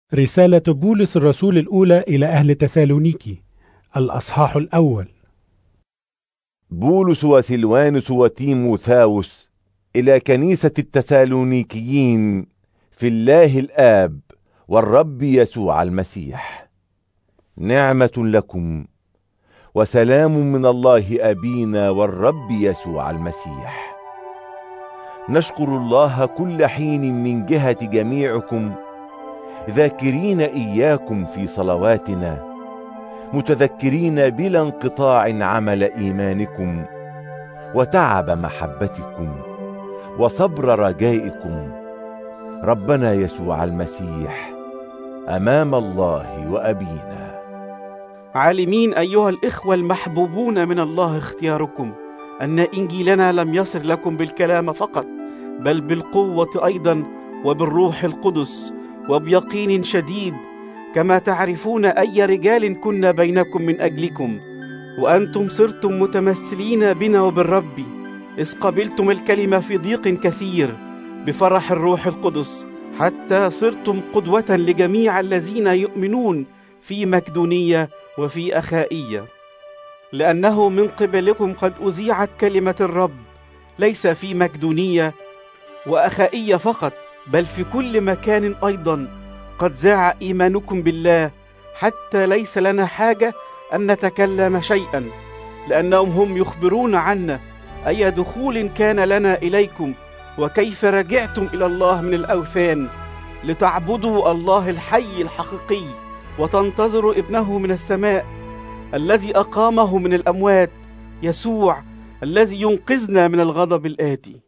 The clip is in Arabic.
رسالة بولس الرسول الأولى إلى أهل تسالونيكي، الأصحاح الأول. بولس وسلوانس وتيموثاوس إلى كنيسة التسالونيكيين في الله الآب والرب يسوع المسيح، نعمة لكم وسلام من الله أبينا والرب يسوع المسيح. نشكر الله كل حين من جهة جميعكم، ذاكرين إياكم في صلواتنا، متذكرين بلا انقطاع عمل إيمانكم وتعب محبتكم وصبر رجائكم ربنا يسوع المسيح أمام الله وأبينا. عالمين أيها الإخوة المحبوبون من الله اختياركم أن إنجيلنا لم يصل لكم بالكلام فقط، بل بالقوة أيضا وبالروح القدس وبيقين شديد، كما تعرفون أي رجال كنا بينكم من أجلكم، وأنتم صرتم متمثلين بنا وبالرب، إذ قبلتم الكلمة في ضيق كثير بفرح الروح القدس، حتى صرتم قدوة لجميع الذين يؤمنون في مقدونية وفي أخائية. لأنه من قبلكم قد أذيعت كلمة الرب، ليس في مقدونية وأخائية فقط، بل في كل مكان أيضا قد ذاع إيمانكم بالله، حتى ليس لنا حاجة أن نتكلم شيئا، لأنهم هم يخبرون عنا أي دخول كان لنا إليكم، وكيف رجعتم إلى الله من الأوثان لتعبدوا الله الحي الحقيقي، وتنتظروا ابنه من السماء الذي أقامه من الأموات، يسوع الذي ينقذنا من الغضب الآتي.